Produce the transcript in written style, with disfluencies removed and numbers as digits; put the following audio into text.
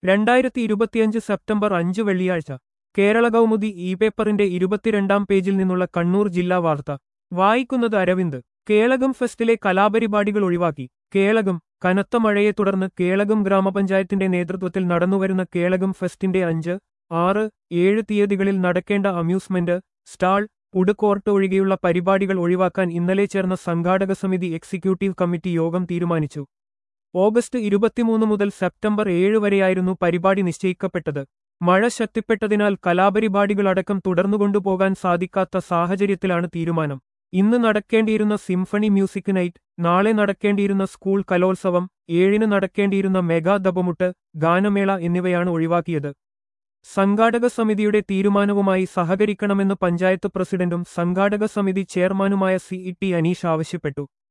2025 September 5 വെള്ളിയാഴ്ച Kerala Kaumudi E പേപ്പറിന്റെ 22-ാം പേജിൽ നിന്നുള്ള കണ്ണൂർ ജില്ലാ വാർത്ത വായിക്കുന്നത് അരവിന്ദ്. കേളകം ഫെസ്റ്റിലെ കലാപരിപാടികൾ ഒഴിവാക്കി. കേളകം. കനത്ത മഴയെ തുടർന്ന് കേളകം ഗ്രാമപഞ്ചായത്തിന്റെ നേതൃത്വത്തിൽ നടന്നുവരുന്ന കേളകം ഫെസ്റ്റിന്റെ 5, 6, 7 തീയതികളിൽ നടക്കേണ്ട അമ്യൂസ്മെന്റ്, സ്റ്റാൾ, ഫുഡ് കോർട്ട് ഒഴികെയുള്ള പരിപാടികൾ ഒഴിവാക്കാൻ ഇന്നലെ ചേർന്ന സംഘാടക സമിതി എക്സിക്യൂട്ടീവ് കമ്മിറ്റി യോഗം തീരുമാനിച്ചു. ഓഗസ്റ്റ് 23 മുതൽ സെപ്റ്റംബർ 7 വരെയായിരുന്നു പരിപാടി നിശ്ചയിക്കപ്പെട്ടത്. മഴ ശക്തിപ്പെട്ടതിനാൽ കലാപരിപാടികളടക്കം തുടർന്നുകൊണ്ടുപോകാൻ സാധിക്കാത്ത സാഹചര്യത്തിലാണ് തീരുമാനം. ഇന്ന് നടക്കേണ്ടിയിരുന്ന സിംഫണി മ്യൂസിക് നൈറ്റ്, നാളെ നടക്കേണ്ടിയിരുന്ന സ്കൂൾ കലോത്സവം, 7-ന് നടക്കേണ്ടിയിരുന്ന മെഗാ ദബമുട്ട്, ഗാനമേള എന്നിവയാണ് ഒഴിവാക്കിയത്. സംഘാടക സമിതിയുടെ തീരുമാനവുമായി സഹകരിക്കണമെന്ന് പഞ്ചായത്ത് പ്രസിഡന്റും സംഘാടക സമിതി ചെയർമാനുമായ CET അനീഷ് ആവശ്യപ്പെട്ടു.